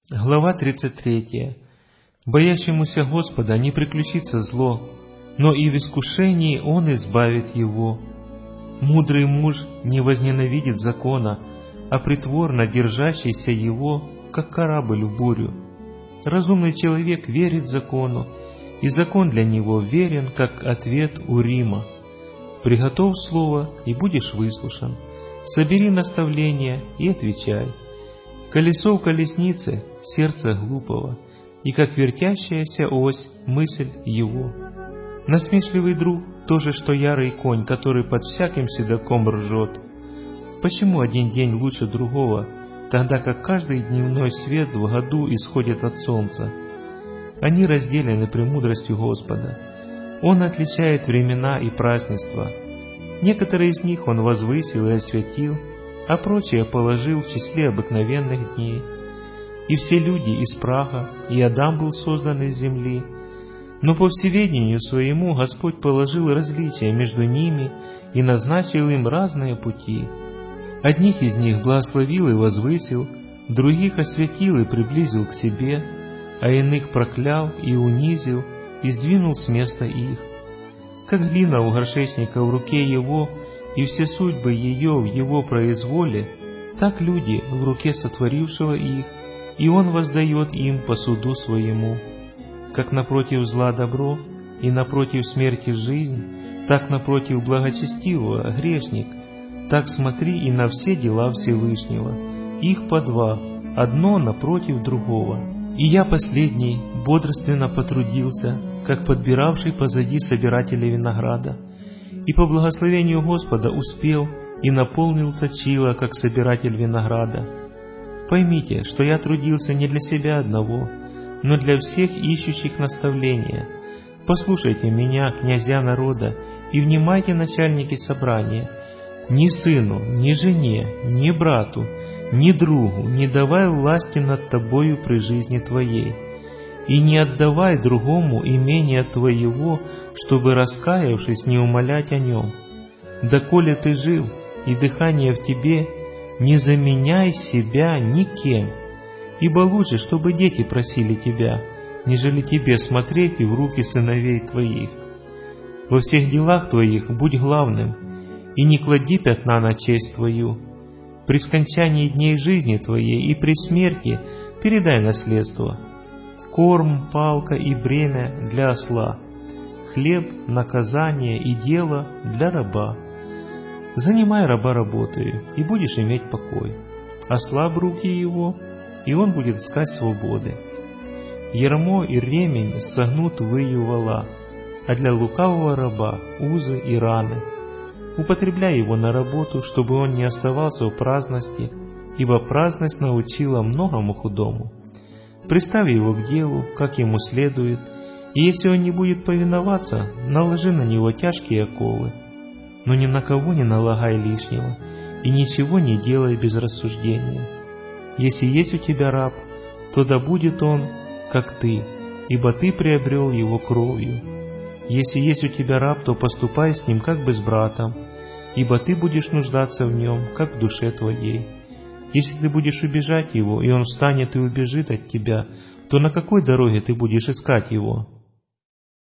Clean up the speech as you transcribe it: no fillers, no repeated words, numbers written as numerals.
Глава 33. Боящемуся Господа не приключится зло, но и в искушении Он избавит его. Мудрый муж не возненавидит закона, а притворно держащийся его, как корабль в бурю. Разумный человек верит закону, и закон для него верен, как ответ Урима. Приготовь слово, и будешь выслушан. Собери наставления и отвечай. Колесо в колеснице — сердце глупого, и как вертящаяся ось — мысль его. Насмешливый друг — то же, что ярый конь, который под всяким седаком ржет. Почему один день лучше другого, тогда как каждый дневной свет в году исходит от солнца? Они разделены премудростью Господа. Он отличает времена и празднества. Некоторые из них Он возвысил и освятил, а прочее положил в числе обыкновенных дней. И все люди из праха, и Адам был создан из земли. Но по всеведению своему Господь положил различия между ними и назначил им разные пути. Одних из них благословил и возвысил, других освятил и приблизил к себе, а иных проклял и унизил, и сдвинул с места их. Как глина у горшечника в руке его, и все судьбы ее в его произволе, так люди в руке сотворившего их, и он воздает им по суду своему. Как напротив зла добро, и напротив смерти жизнь, так напротив благочестивого грешник, так смотри и на все дела Всевышнего, их по два, одно напротив другого. И я последний бодрственно потрудился, как подбиравший позади собирателя винограда, и по благословению Господа успел и наполнил точило, как собиратель винограда. Поймите, что я трудился не для себя одного, но для всех ищущих наставления. Послушайте меня, князья народа, и внимайте, начальники собрания. Ни сыну, ни жене, ни брату, ни другу не давай власти над тобою при жизни твоей, и не отдавай другому имения твоего, чтобы, раскаявшись, не умолять о нем. Доколе ты жив, и дыхание в тебе, не заменяй себя никем, ибо лучше, чтобы дети просили тебя, нежели тебе смотреть и в руки сыновей твоих. Во всех делах твоих будь главным, и не клади пятна на честь твою. При скончании дней жизни твоей и при смерти передай наследство. Корм, палка и бремя для осла, хлеб, наказание и дело для раба. Занимай раба работою, и будешь иметь покой. Ослабь руки его, и он будет искать свободы. Ярмо и ремень согнут выю вола, а для лукавого раба узы и раны. Употребляй его на работу, чтобы он не оставался в праздности, ибо праздность научила многому худому. Приставь его к делу, как ему следует, и если он не будет повиноваться, наложи на него тяжкие оковы. Но ни на кого не налагай лишнего, и ничего не делай без рассуждения. Если есть у тебя раб, то да будет он, как ты, ибо ты приобрел его кровью. Если есть у тебя раб, то поступай с ним, как бы с братом, ибо ты будешь нуждаться в нем, как в душе твоей. Если ты будешь убежать его, и он встанет и убежит от тебя, то на какой дороге ты будешь искать его?